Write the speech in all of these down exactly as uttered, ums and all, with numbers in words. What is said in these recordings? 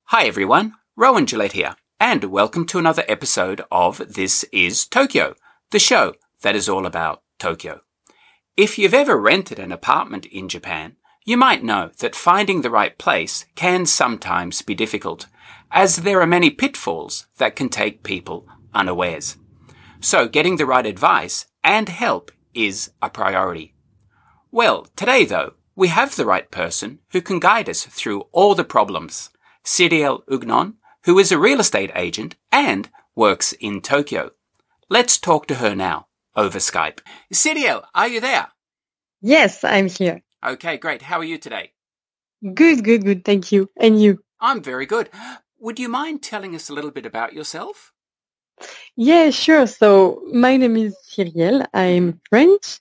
Hi everyone, Rowan Gillette here, and welcome to another episode of This is Tokyo, the show that is all about Tokyo. If you've ever rented an apartment in Japan, you might know that finding the right place can sometimes be difficult, as there are many pitfalls that can take people unawares. So getting the right advice and help is a priority. Well, today though, we have the right person who can guide us through all the problems. Cyrielle Hugnon, who is a real estate agent and works in Tokyo. Let's talk to her now over Skype. Cyrielle, are you there? Yes, I'm here. Okay, great. How are you today? Good, good, good. Thank you. And you? I'm very good. Would you mind telling us a little bit about yourself? Yeah, sure. So my name is Cyrielle. I'm French,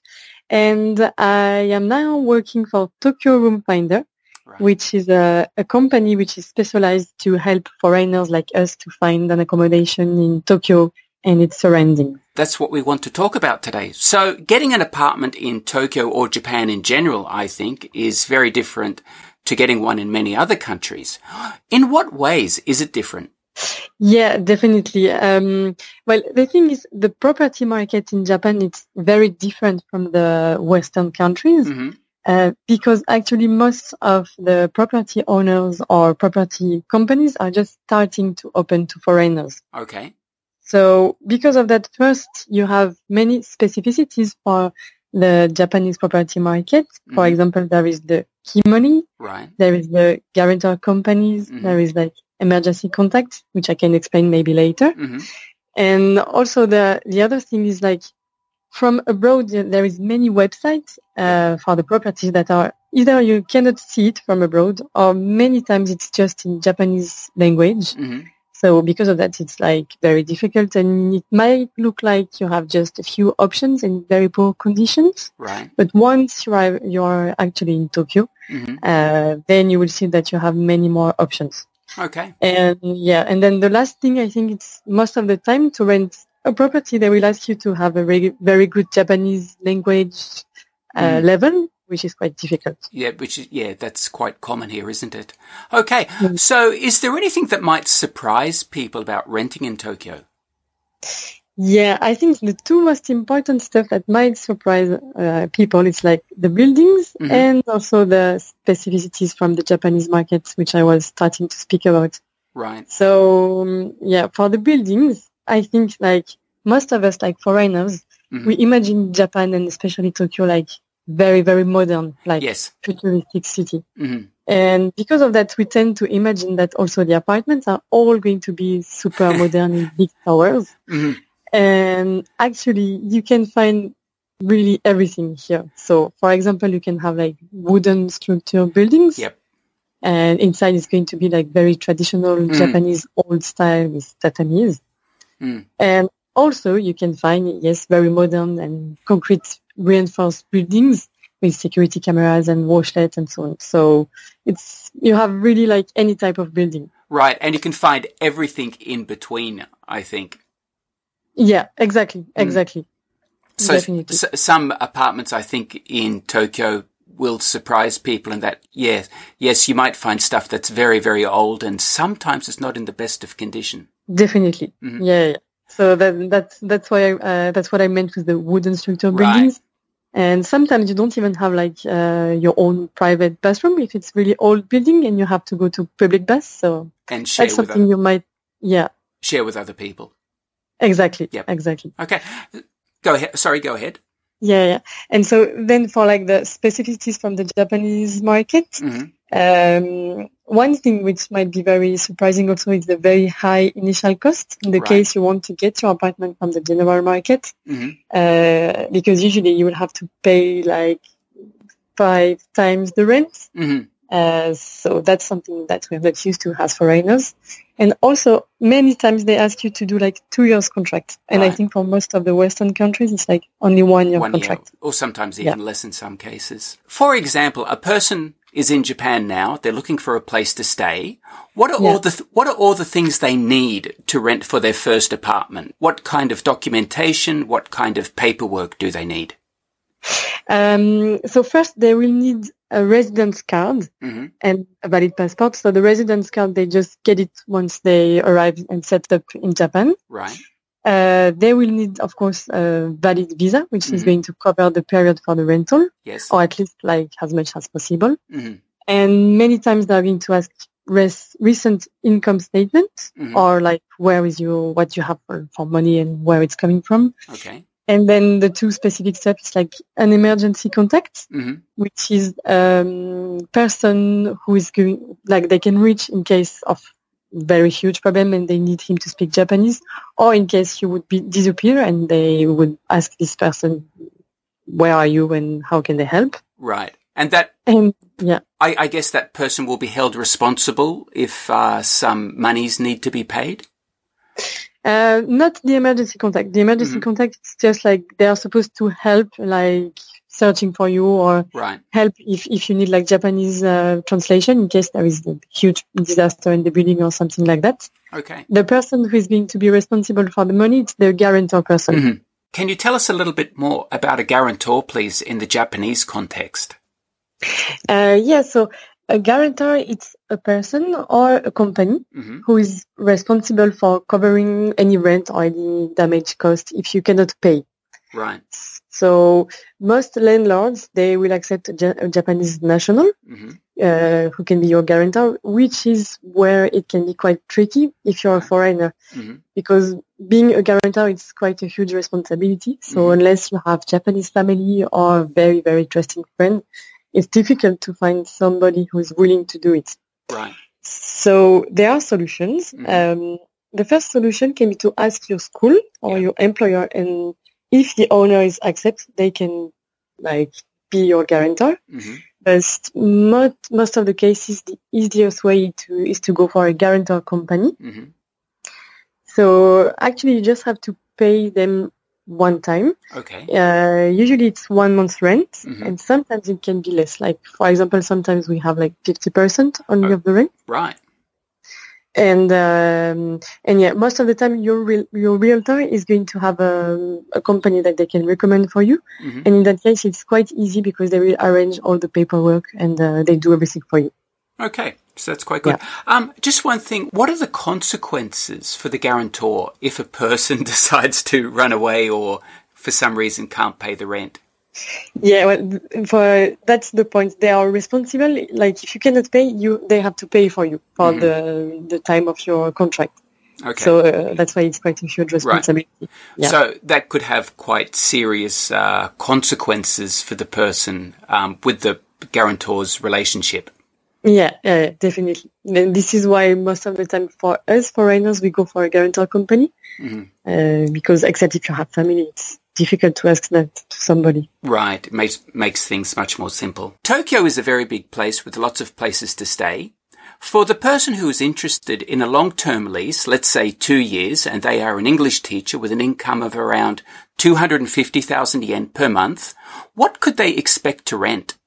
and I am now working for Tokyo Room Finder, right. which is a, a company which is specialized to help foreigners like us to find an accommodation in Tokyo and its surroundings. That's what we want to talk about today. So getting an apartment in Tokyo or Japan in general, I think, is very different to getting one in many other countries. In what ways is it different? Yeah, definitely. Um, well, the thing is, the property market in Japan is very different from the Western countries mm-hmm. uh, because actually most of the property owners or property companies are just starting to open to foreigners. Okay. So because of that, first, you have many specificities for the Japanese property market. For mm-hmm. example, there is the key money. Right. There is the guarantor companies. Mm-hmm. There is like emergency contact, which I can explain maybe later. Mm-hmm. And also the, the other thing is like from abroad, there is many websites uh, yeah. for the properties that are either you cannot see it from abroad or many times it's just in Japanese language. Mm-hmm. So because of that, it's like very difficult and it might look like you have just a few options in very poor conditions. Right. But once you are, you are actually in Tokyo, mm-hmm. uh, then you will see that you have many more options. Okay. And yeah, and then the last thing, I think it's most of the time to rent a property, they will ask you to have a very, very good Japanese language uh, mm. level, which is quite difficult. Yeah, which is, yeah, that's quite common here, isn't it? Okay. Mm. So is there anything that might surprise people about renting in Tokyo? Yeah, I think the two most important stuff that might surprise uh, people is like the buildings mm-hmm. and also the specificities from the Japanese market, which I was starting to speak about. Right. So, um, yeah, for the buildings, I think like most of us, like foreigners, mm-hmm. we imagine Japan and especially Tokyo like very, very modern, like yes. futuristic city. Mm-hmm. And because of that, we tend to imagine that also the apartments are all going to be super modern in big towers. Mm-hmm. And actually, you can find really everything here. So, for example, you can have like wooden structure buildings. Yep. And inside is going to be like very traditional mm. Japanese old style with tatamis. Mm. And also you can find, yes, very modern and concrete reinforced buildings with security cameras and washlets and so on. So it's, you have really like any type of building. Right. And you can find everything in between, I think. Yeah, exactly, exactly. Mm. So s- some apartments, I think, in Tokyo will surprise people in that, yes, yes, you might find stuff that's very, very old and sometimes it's not in the best of condition. Definitely, mm-hmm. yeah, yeah. So that, that's that's why I, uh, that's what I meant with the wooden structure buildings. Right. And sometimes you don't even have like uh, your own private bathroom if it's really old building and you have to go to public baths. So and share that's with something other, you might, yeah, share with other people. Exactly. Yep. Exactly. Okay. Go ahead. Sorry, go ahead. Yeah, yeah. And so then for like the specificities from the Japanese market, mm-hmm. um, one thing which might be very surprising also is the very high initial cost in the right. case you want to get your apartment from the general market, mm-hmm. uh, because usually you will have to pay like five times the rent. Mm-hmm. Uh, so that's something that we're not used to as foreigners. And also, many times they ask you to do like two years contract. And right. I think for most of the Western countries, it's like only one year one contract. Year, or sometimes even yeah. less in some cases. For example, a person is in Japan now. They're looking for a place to stay. What are yeah. all the th- what are all the things they need to rent for their first apartment? What kind of documentation? What kind of paperwork do they need? Um, so first they will need a residence card mm-hmm. and a valid passport. So the residence card, they just get it once they arrive and set up in Japan. Right. Uh, they will need, of course, a valid visa, which mm-hmm. is going to cover the period for the rental. Yes. Or at least like as much as possible. Mm-hmm. And many times they're going to ask res- recent income statements mm-hmm. or like where is your, what you have for, for money and where it's coming from. Okay. And then the two specific steps, like an emergency contact, mm-hmm. which is um person who is going, like they can reach in case of very huge problem and they need him to speak Japanese, or in case he would be disappear and they would ask this person, where are you and how can they help? Right. And that, and yeah, I, I guess that person will be held responsible if uh, some monies need to be paid. Uh, not the emergency contact. The emergency mm-hmm. contact is just like they are supposed to help, like searching for you or right. help if, if you need like Japanese uh, translation in case there is a huge disaster in the building or something like that. Okay. The person who is going to be responsible for the money, it's the guarantor person. Mm-hmm. Can you tell us a little bit more about a guarantor, please, in the Japanese context? Uh, yeah, so a guarantor, it's a person or a company mm-hmm. who is responsible for covering any rent or any damage cost if you cannot pay. Right. So most landlords, they will accept a, ja- a Japanese national mm-hmm. uh, who can be your guarantor, which is where it can be quite tricky if you're right. a foreigner. Mm-hmm. Because being a guarantor, it's quite a huge responsibility. So mm-hmm. unless you have Japanese family or a very, very trusting friend, it's difficult to find somebody who is willing to do it. Right. So there are solutions. Mm-hmm. Um, the first solution can be to ask your school or yeah. your employer, and if the owner is accept, they can like be your guarantor. Mm-hmm. But most most of the cases, the easiest way to is to go for a guarantor company. Mm-hmm. So actually, you just have to pay them one time. Okay. Uh, usually it's one month's rent, mm-hmm. and sometimes it can be less. Like, for example, sometimes we have like fifty percent only oh, of the rent. Right. And, um, and yeah, most of the time your real, your realtor is going to have a, a company that they can recommend for you. Mm-hmm. And in that case, it's quite easy because they will arrange all the paperwork and uh, they do everything for you. Okay. So that's quite good. Yeah. Um, just one thing. What are the consequences for the guarantor if a person decides to run away or for some reason can't pay the rent? Yeah, well, for that's the point. They are responsible. Like if you cannot pay, you they have to pay for you for mm-hmm. the the time of your contract. Okay. So uh, that's why it's quite a huge responsibility. Right. Yeah. So that could have quite serious uh, consequences for the person um, with the guarantor's relationship. Yeah, yeah, definitely. And this is why most of the time for us foreigners, we go for a guarantor company mm-hmm. uh, because except if you have family, it's difficult to ask that to somebody. Right. It makes, makes things much more simple. Tokyo is a very big place with lots of places to stay. For the person who is interested in a long-term lease, let's say two years, and they are an English teacher with an income of around two hundred fifty thousand yen per month, what could they expect to rent?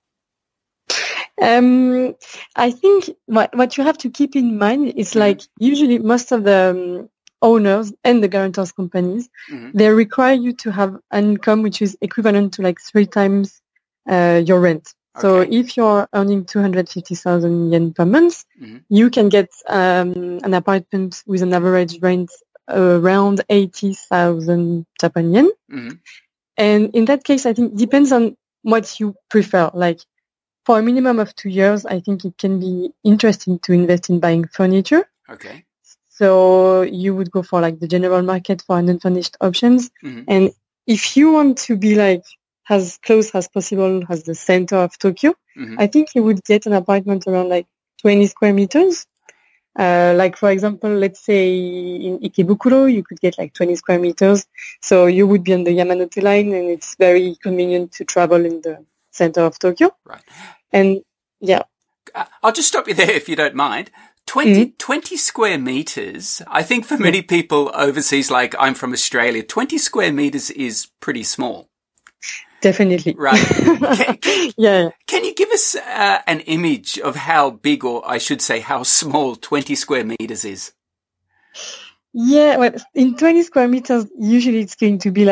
Um, I think what, what you have to keep in mind is mm-hmm. like usually most of the um, owners and the guarantors companies, mm-hmm. they require you to have an income which is equivalent to like three times uh, your rent. Okay. So if you're earning two hundred fifty thousand yen per month, mm-hmm. you can get um, an apartment with an average rent around eighty thousand Japan yen. Mm-hmm. And in that case, I think it depends on what you prefer. Like, for a minimum of two years, I think it can be interesting to invest in buying furniture. Okay. So you would go for like the general market for unfurnished options. Mm-hmm. And if you want to be like as close as possible as the center of Tokyo, mm-hmm. I think you would get an apartment around like twenty square meters. Uh, like for example, let's say in Ikebukuro, you could get like twenty square meters. So you would be on the Yamanote line and it's very convenient to travel in the center of Tokyo. Right. And yeah. Uh, I'll just stop you there if you don't mind. twenty, mm-hmm. twenty square meters. I think for many people overseas, like I'm from Australia, twenty square meters is pretty small. Definitely. Right. Can, can, yeah. Can you give us uh, an image of how big, or I should say how small twenty square meters is? Yeah. Well, in twenty square meters, usually it's going to be like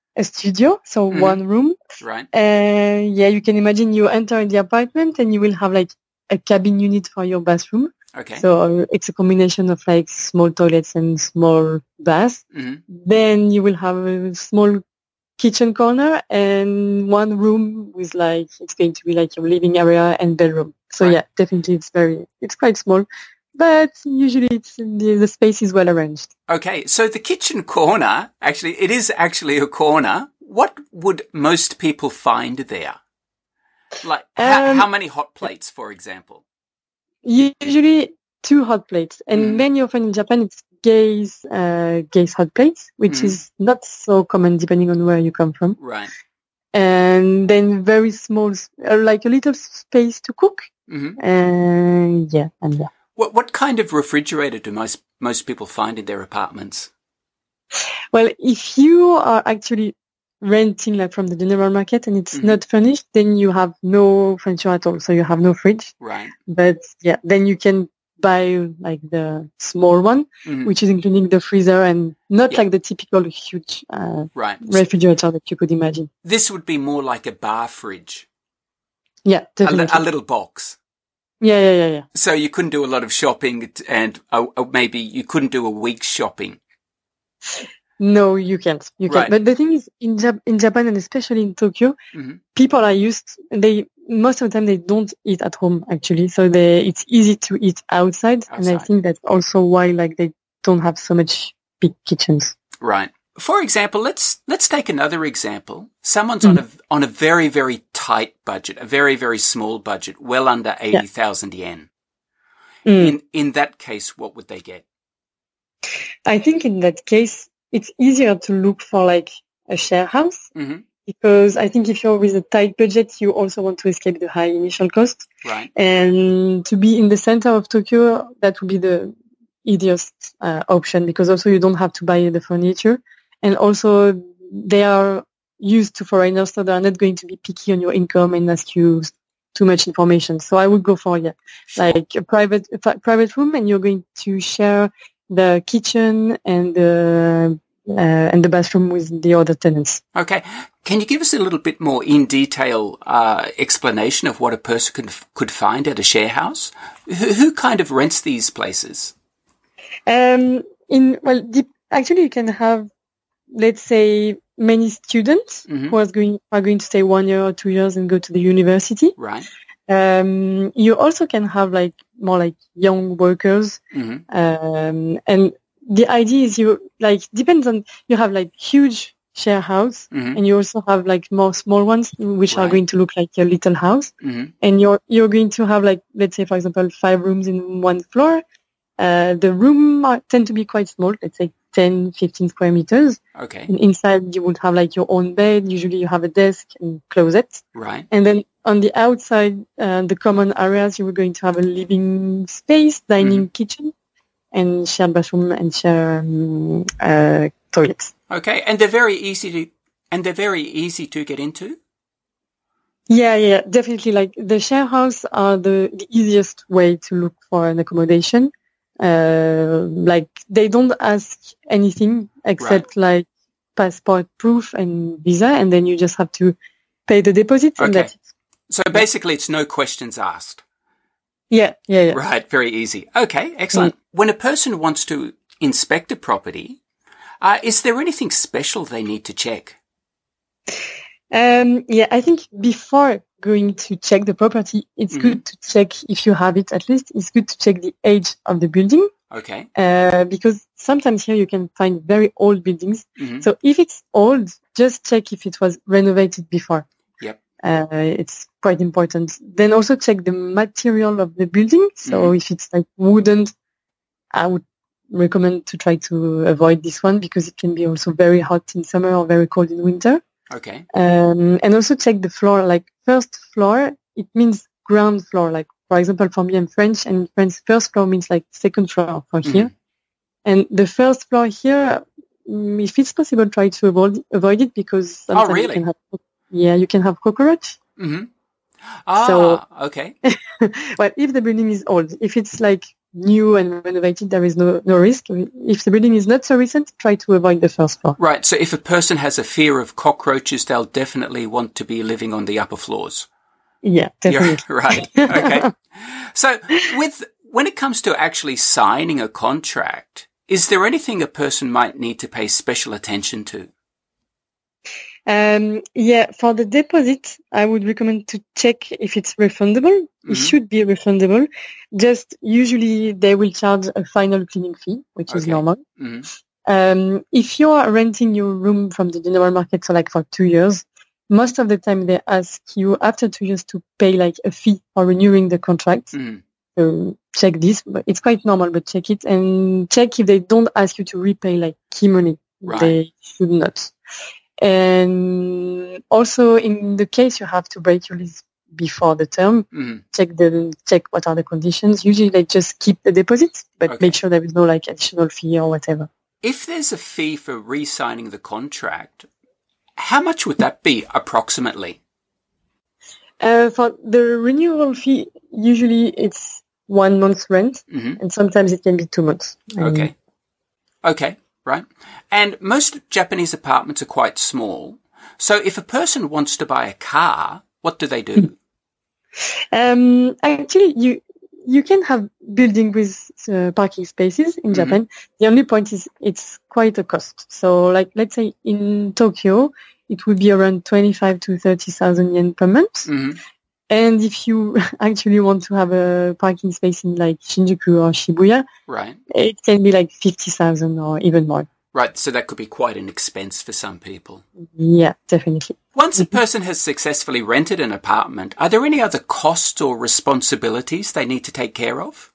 a studio, so mm-hmm. one room. Right. And uh, yeah, you can imagine you enter the apartment and you will have like a cabin unit for your bathroom. Okay. So uh, it's a combination of like small toilets and small baths. Mm-hmm. Then you will have a small kitchen corner and one room with like, it's going to be like your living area and bedroom. So right. yeah, definitely it's very, it's quite small, but usually it's the, the space is well arranged. Okay. So the kitchen corner, actually, it is actually a corner. What would most people find there? Like um, how, how many hot plates, for example? Usually two hot plates, and mm. many often in Japan it's gaze, uh, gaze hot plates, which mm. is not so common depending on where you come from. Right. And then very small, uh, like a little space to cook. Mm-hmm. And yeah, and yeah. What what kind of refrigerator do most most people find in their apartments? Well, if you are actually renting like from the general market and it's mm-hmm. not furnished, then you have no furniture at all. So you have no fridge. Right. But yeah, then you can buy like the small one, mm-hmm. which is including the freezer and not yeah. like the typical huge uh, right. refrigerator that you could imagine. This would be more like a bar fridge. Yeah, definitely. A, li- a little box. Yeah, yeah, yeah, yeah. So you couldn't do a lot of shopping and uh, maybe you couldn't do a week's shopping. No, you can't. You can't. Right. But the thing is, in, Jap- in Japan and especially in Tokyo, mm-hmm. people are used. They most of the time they don't eat at home actually, so they it's easy to eat outside, outside. And I think that's also why like they don't have so much big kitchens. Right. For example, let's let's take another example. Someone's mm-hmm. on a on a very very tight budget, a very very small budget, well under eighty thousand yeah. yen. Mm. In in that case, what would they get? I think in that case, it's easier to look for like a share house mm-hmm. because I think if you're with a tight budget, you also want to escape the high initial cost. Right. And to be in the center of Tokyo, that would be the easiest uh, option because also you don't have to buy the furniture. And also they are used to foreigners, so they're not going to be picky on your income and ask you too much information. So I would go for, yeah, sure. like a private, a f- private room and you're going to share the kitchen and the uh, and the bathroom with the other tenants. Okay. Can you give us a little bit more in detail uh, explanation of what a person could could find at a share house? Who, who kind of rents these places? Um, in well, the, actually, you can have, let's say, many students mm-hmm. who are going are going to stay one year or two years and go to the university. Right. Um, you also can have like more like young workers. Mm-hmm. Um, and the idea is you like, depends on, you have like huge share house mm-hmm. and you also have like more small ones, which right. are going to look like a little house. Mm-hmm. And you're, you're going to have like, let's say, for example, five rooms in one floor. Uh, the room are, tend to be quite small, let's say ten, fifteen square meters. Okay. And inside you would have like your own bed. Usually you have a desk and closet. Right. And then on the outside, uh, the common areas, you were going to have a living space, dining, mm-hmm. kitchen, and shared bathroom and shared um, uh, toilets. Okay. And they're very easy to, and they're very easy to get into? Yeah, yeah, definitely. Like the share house are the, the easiest way to look for an accommodation. Uh, like they don't ask anything except right. like passport proof and visa, and then you just have to pay the deposit. Okay. And that's it. So basically it's no questions asked. Yeah, yeah, yeah. Right. Very easy. Okay. Excellent. Mm. When a person wants to inspect a property, uh, is there anything special they need to check? Um, yeah, I think before going to check the property, it's mm-hmm. good to check, if you have it at least, it's good to check the age of the building. Okay. Uh, because sometimes here you can find very old buildings. Mm-hmm. So if it's old, just check if it was renovated before. Yep. Uh, it's quite important. Then also check the material of the building. So mm-hmm. if it's like wooden, I would recommend to try to avoid this one because it can be also very hot in summer or very cold in winter. Okay. Um, and also check the floor, like first floor, it means ground floor. Like, for example, for me, I'm French, and in French, first floor means like second floor for here. Mm-hmm. And the first floor here, if it's possible, try to avoid, avoid it because sometimes oh, really? you can have, yeah, you can have cockroach. Mm-hmm. Ah, so, okay. well, if the building is old, if it's like new and renovated, there is no, no risk. If the building is not so recent, try to avoid the first floor. Right. So if a person has a fear of cockroaches, they'll definitely want to be living on the upper floors. Yeah, definitely. You're right. Okay. So with, when it comes to actually signing a contract, is there anything a person might need to pay special attention to? Um, yeah, for the deposit, I would recommend to check if it's refundable. Mm-hmm. It should be refundable. Just usually they will charge a final cleaning fee, which okay. is normal. Mm-hmm. Um, if you are renting your room from the general market, so like for two years, most of the time they ask you after two years to pay like a fee for renewing the contract. Mm-hmm. So check this, but it's quite normal, but check it and check if they don't ask you to repay like key money. Right. They should not. And also, in the case you have to break your lease before the term, mm-hmm. check the check what are the conditions. Usually, they just keep the deposit, but okay. make sure there is no like additional fee or whatever. If there's a fee for re-signing the contract, how much would that be approximately? Uh, for the renewal fee, usually it's one month's rent, mm-hmm. and sometimes it can be two months. Okay. Okay. Right. And most Japanese apartments are quite small. So if a person wants to buy a car, what do they do? Um, actually, you you can have building with uh, parking spaces in mm-hmm. Japan. The only point is it's quite a cost. So like, let's say in Tokyo, it would be around twenty-five to thirty thousand yen per month. Mm-hmm. And if you actually want to have a parking space in like Shinjuku or Shibuya, right, it can be like fifty thousand or even more. Right, so that could be quite an expense for some people. Yeah, definitely. Once a person has successfully rented an apartment, are there any other costs or responsibilities they need to take care of?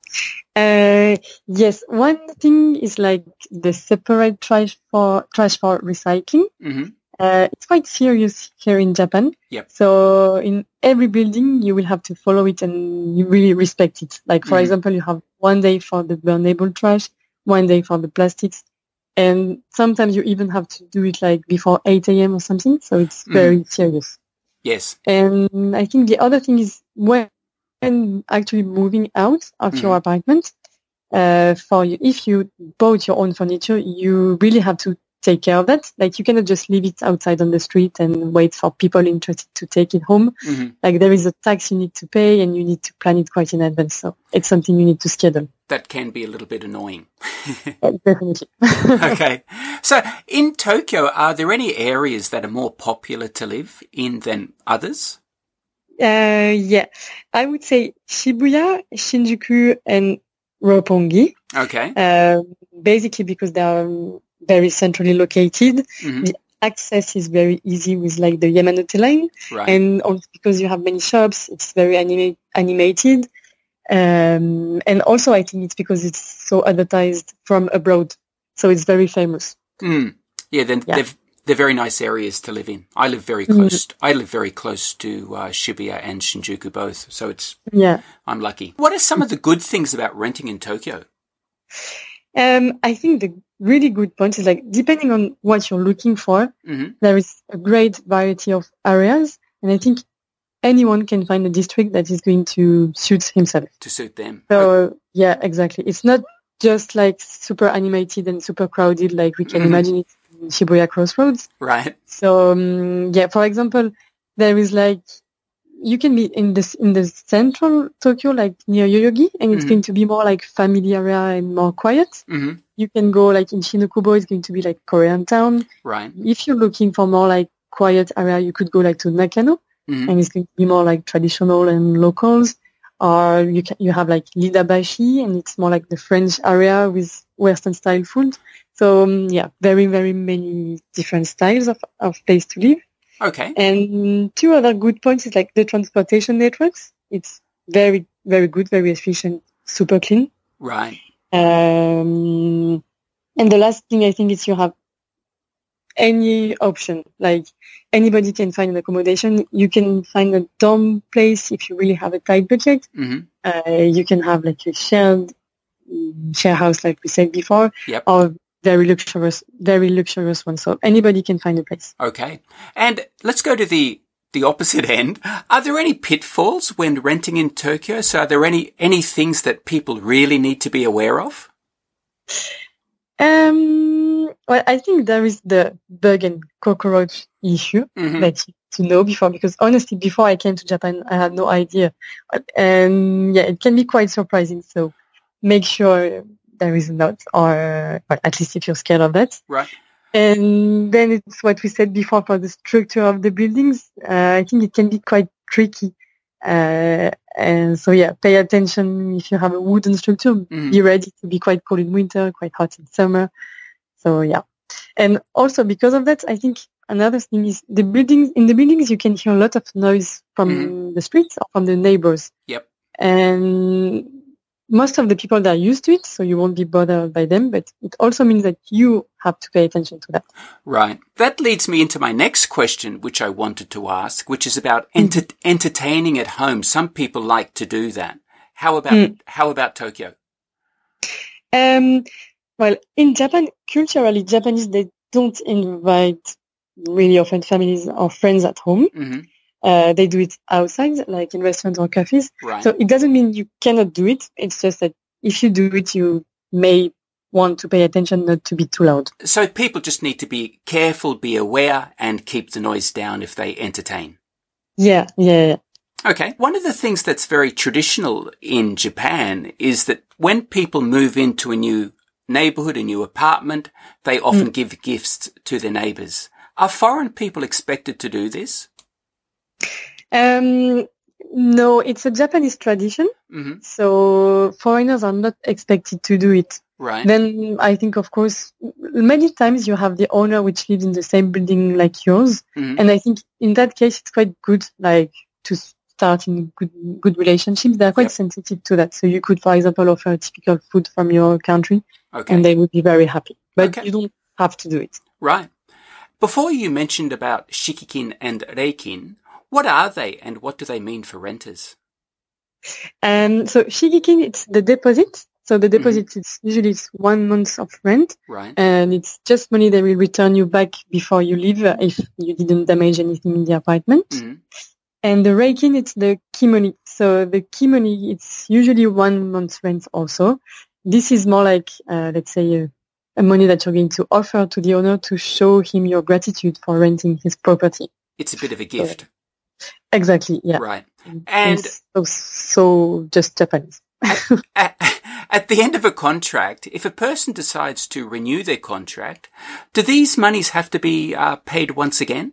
Uh, yes, one thing is like the separate trash for trash for recycling. Mm-hmm. Uh, it's quite serious here in Japan. Yep. So in every building, you will have to follow it and you really respect it. Like, for mm-hmm. example, you have one day for the burnable trash, one day for the plastics. And sometimes you even have to do it like before eight a.m. or something. So it's very mm-hmm. serious. Yes. And I think the other thing is when actually moving out of mm-hmm. your apartment, uh, for you, if you bought your own furniture, you really have to take care of that. Like you cannot just leave it outside on the street and wait for people interested to take it home. Mm-hmm. Like there is a tax you need to pay and you need to plan it quite in advance. So it's something you need to schedule. That can be a little bit annoying. uh, definitely. Okay. So in Tokyo, are there any areas that are more popular to live in than others? Uh, yeah. I would say Shibuya, Shinjuku, and Roppongi. Okay. Uh, basically because they are very centrally located. Mm-hmm. The access is very easy with like the Yamanote line. Right. And also because you have many shops, it's very anima- animated. Um, and also I think it's because it's so advertised from abroad. So it's very famous. Mm. Yeah, then yeah. they're, they're very nice areas to live in. I live very close. Mm. I live very close to uh, Shibuya and Shinjuku both. So it's, yeah, I'm lucky. What are some of the good things about renting in Tokyo? Um, I think the really good point is like, depending on what you're looking for, mm-hmm. there is a great variety of areas. And I think anyone can find a district that is going to suit himself. To suit them. So, okay. yeah, exactly. It's not just like super animated and super crowded like we can mm-hmm. imagine it in Shibuya Crossroads. Right. So, um, yeah, for example, there is like, you can be in this in the central Tokyo, like near Yoyogi, and it's mm-hmm. going to be more like family area and more quiet. Mm-hmm. You can go like in Shinokubo, it's going to be like Korean town. Right. If you're looking for more like quiet area, you could go like to Nakano, mm-hmm. and it's going to be more like traditional and locals. Or you can, you have like Lidabashi, and it's more like the French area with Western style food. So um, yeah, very very many different styles of of place to live. Okay. And two other good points is like the transportation networks. It's very, very good, very efficient, super clean. Right. Um, and the last thing I think is you have any option. Like anybody can find an accommodation. You can find a dorm place if you really have a tight budget. Mm-hmm. Uh, you can have like a shared share house, like we said before, yep. or very luxurious, very luxurious one. So anybody can find a place. Okay. And let's go to the the opposite end. Are there any pitfalls when renting in Tokyo? So are there any, any things that people really need to be aware of? Um, well, I think there is the bug and cockroach issue mm-hmm. that you need to know before, because honestly, before I came to Japan, I had no idea. And yeah, it can be quite surprising. So make sure there is not, or well, at least if you're scared of that. Right. And then it's what we said before for the structure of the buildings. Uh, I think it can be quite tricky. Uh, and so yeah, pay attention if you have a wooden structure. Mm. Be ready to be quite cold in winter, quite hot in summer. So yeah. And also because of that, I think another thing is the buildings, in the buildings you can hear a lot of noise from mm. the streets or from the neighbors. Yep. And most of the people that are used to it, so you won't be bothered by them, but it also means that you have to pay attention to that. Right. That leads me into my next question, which I wanted to ask, which is about enter- mm. entertaining at home. Some people like to do that. How about, mm. how about Tokyo? Um, well, in Japan, culturally, Japanese, they don't invite really often families or friends at home. Mm-hmm. Uh, they do it outside, like in restaurants or cafes. Right. So it doesn't mean you cannot do it. It's just that if you do it, you may want to pay attention not to be too loud. So people just need to be careful, be aware, and keep the noise down if they entertain. Yeah, yeah, yeah. Okay. One of the things that's very traditional in Japan is that when people move into a new neighborhood, a new apartment, they often mm. give gifts to their neighbors. Are foreign people expected to do this? Um, no, it's a Japanese tradition. Mm-hmm. So foreigners are not expected to do it. Right. Then I think, of course, many times you have the owner which lives in the same building like yours. Mm-hmm. And I think in that case, it's quite good, like, to start in good, good relationships. They're quite yep. sensitive to that. So you could, for example, offer typical food from your country okay. and they would be very happy. But okay. you don't have to do it. Right. Before you mentioned about shikikin and reikin, what are they and what do they mean for renters? Um, so shikikin, it's the deposit. So the deposit mm-hmm. is usually it's one month of rent. Right. And it's just money they will return you back before you leave if you didn't damage anything in the apartment. Mm-hmm. And the reikin, it's the key money. So the key money, it's usually one month's rent also. This is more like, uh, let's say, uh, a money that you're going to offer to the owner to show him your gratitude for renting his property. It's a bit of a gift. So, exactly, yeah. Right. And so, so just Japanese. at, at the end of a contract, if a person decides to renew their contract, do these monies have to be uh, paid once again?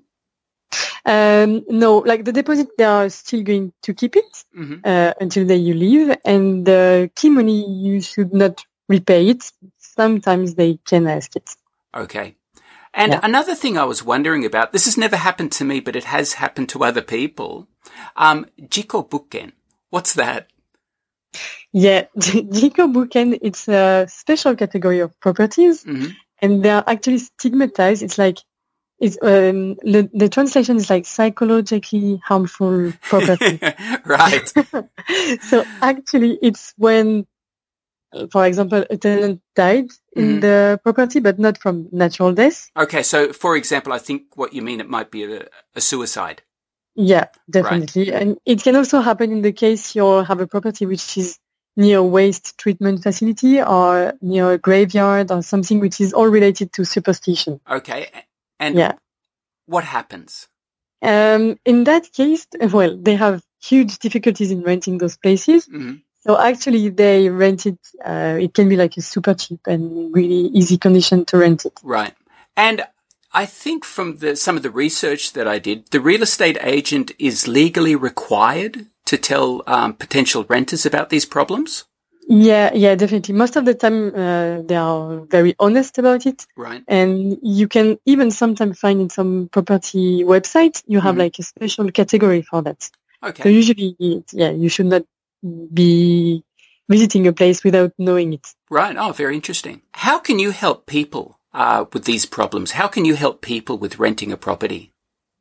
Um, no, like the deposit, they are still going to keep it mm-hmm. uh, until the day you leave. And the key money, you should not repay it. Sometimes they can ask it. Okay. And yeah. another thing I was wondering about, this has never happened to me, but it has happened to other people. Um, Jiko Bukken. What's that? Yeah, Jiko Bukken, it's a special category of properties mm-hmm. and they are actually stigmatized. It's like, it's, um, the, the translation is like psychologically harmful property. Right. So actually it's when, for example, a tenant died mm-hmm. in the property, but not from natural death. Okay. So for example, I think what you mean, it might be a, a suicide. Yeah, definitely. Right. And it can also happen in the case you have a property which is near a waste treatment facility or near a graveyard or something which is all related to superstition. Okay. And yeah. what happens? Um, in that case, well, they have huge difficulties in renting those places. Mm-hmm. So actually they rent it, uh, it can be like a super cheap and really easy condition to rent it. Right. And I think from the, some of the research that I did, the real estate agent is legally required to tell um, potential renters about these problems? Yeah, yeah, definitely. Most of the time, uh, they are very honest about it. Right. And you can even sometimes find in some property websites, you have mm-hmm. like a special category for that. Okay. So usually, yeah, you should not be visiting a place without knowing it. Right. Oh, very interesting. How can you help people uh, with these problems? How can you help people with renting a property?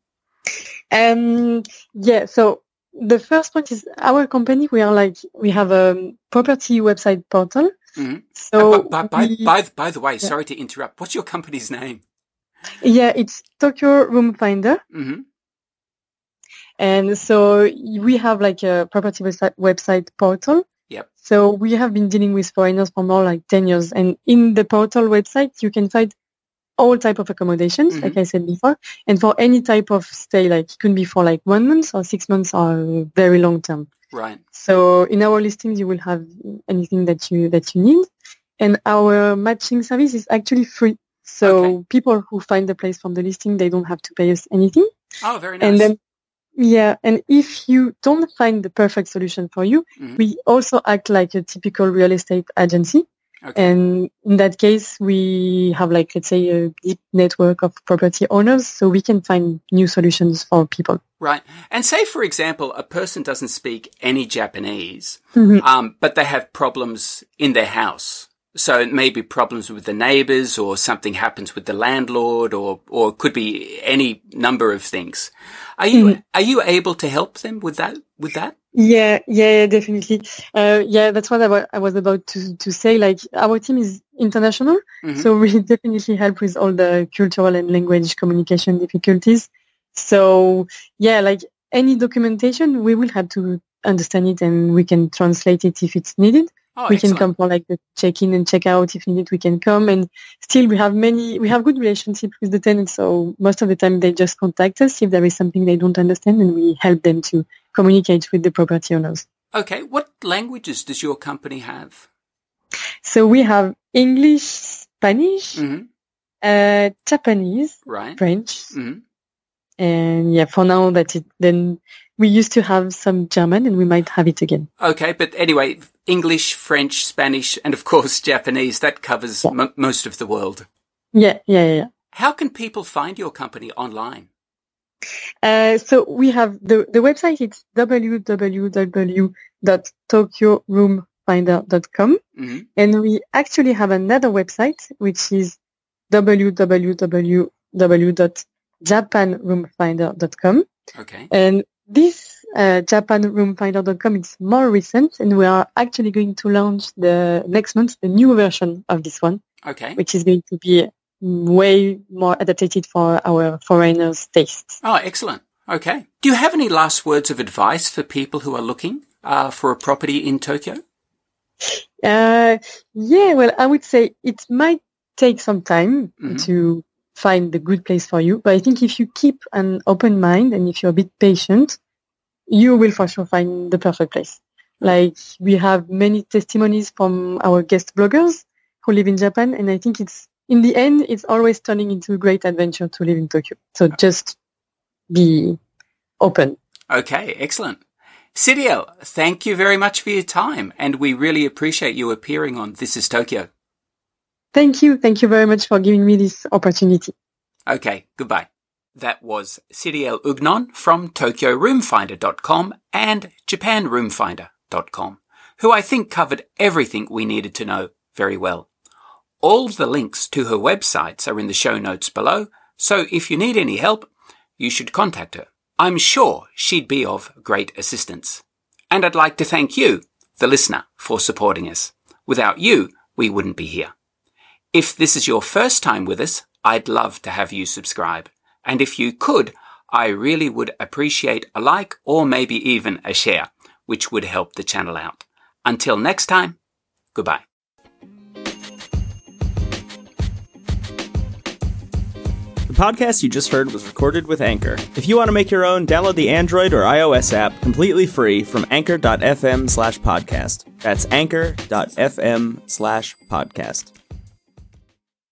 Um, yeah, so the first point is our company. We are like, we have a property website portal. Mm-hmm. So, uh, by, by, we, by, by the way, yeah. sorry to interrupt. What's your company's name? Yeah, it's Tokyo Room Finder. Mm-hmm. And so we have like a property website, website portal. Yep. So we have been dealing with foreigners for more like ten years. And in the portal website, you can find all type of accommodations, mm-hmm. like I said before, and for any type of stay, like it could be for like one month or six months or very long term. Right. So in our listings, you will have anything that you that you need, and our matching service is actually free. So okay. people who find the place from the listing, they don't have to pay us anything. Oh, very nice. And then, yeah, and if you don't find the perfect solution for you, mm-hmm. we also act like a typical real estate agency. Okay. And in that case, we have like, let's say, a deep network of property owners, so we can find new solutions for people. Right. And say, for example, a person doesn't speak any Japanese, mm-hmm. um, but they have problems in their house. So it may be problems with the neighbors, or something happens with the landlord, or, or it could be any number of things. Are you, mm-hmm. are you able to help them with that, with that? Yeah, yeah, definitely. Uh, yeah, that's what I, w- I was about to, to say. Like, our team is international, mm-hmm. so we definitely help with all the cultural and language communication difficulties. So, yeah, like any documentation, we will have to understand it, and we can translate it if it's needed. Oh, we excellent. can come for like the check-in and check-out if needed. We can come, and still we have many, we have good relationships with the tenants. So most of the time they just contact us if there is something they don't understand, and we help them to communicate with the property owners. Okay. What languages does your company have? So we have English, Spanish, mm-hmm. uh, Japanese, right. French. Mm-hmm. And yeah, for now that's it. Then we used to have some German, and we might have it again. Okay. But anyway, English, French, Spanish, and of course Japanese, that covers yeah. m- most of the world. Yeah, yeah, yeah. How can people find your company online? Uh, so we have the, the website, it's w w w dot tokyo room finder dot com. Mm-hmm. And we actually have another website, which is w w w dot japan room finder dot com. Okay. And this uh, japan room finder dot com is more recent, and we are actually going to launch the next month the new version of this one. Okay. Which is going to be way more adapted for our foreigners' tastes. Oh, excellent. Okay. Do you have any last words of advice for people who are looking uh, for a property in Tokyo? Uh, yeah, well, I would say it might take some time mm-hmm. to find the good place for you, but I think if you keep an open mind and if you're a bit patient, you will for sure find the perfect place. Like, we have many testimonies from our guest bloggers who live in Japan, and I think it's in the end, it's always turning into a great adventure to live in Tokyo. So just be open. Okay, excellent. Cyrielle, thank you very much for your time, and we really appreciate you appearing on This is Tokyo. Thank you. Thank you very much for giving me this opportunity. Okay, goodbye. That was Cyrielle Ugnon from Tokyo Room Finder dot com and Japan Room Finder dot com, who I think covered everything we needed to know very well. All the links to her websites are in the show notes below, so if you need any help, you should contact her. I'm sure she'd be of great assistance. And I'd like to thank you, the listener, for supporting us. Without you, we wouldn't be here. If this is your first time with us, I'd love to have you subscribe. And if you could, I really would appreciate a like or maybe even a share, which would help the channel out. Until next time, goodbye. The podcast you just heard was recorded with Anchor. If you want to make your own, download the Android or iOS app completely free from anchor dot f m slash podcast. That's anchor dot f m slash podcast.